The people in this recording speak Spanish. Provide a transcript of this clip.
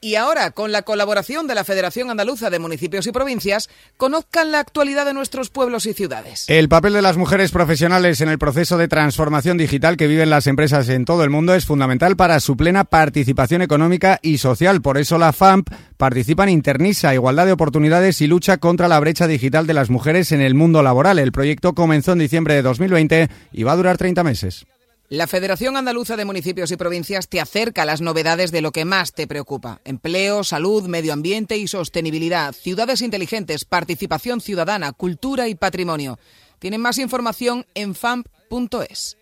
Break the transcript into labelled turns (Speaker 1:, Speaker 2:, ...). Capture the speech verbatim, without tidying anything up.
Speaker 1: Y ahora, con la colaboración de la Federación Andaluza de Municipios y Provincias, conozcan la actualidad de nuestros pueblos y ciudades.
Speaker 2: El papel de las mujeres profesionales en el proceso de transformación digital que viven las empresas en todo el mundo es fundamental para su plena participación económica y social. Por eso la F A M P participa en Internisa, Igualdad de Oportunidades y lucha contra la brecha digital de las mujeres en el mundo laboral. El proyecto comenzó en diciembre de dos mil veinte y va a durar treinta meses.
Speaker 1: La Federación Andaluza de Municipios y Provincias te acerca a las novedades de lo que más te preocupa. Empleo, salud, medio ambiente y sostenibilidad, ciudades inteligentes, participación ciudadana, cultura y patrimonio. Tienen más información en F A M P punto es.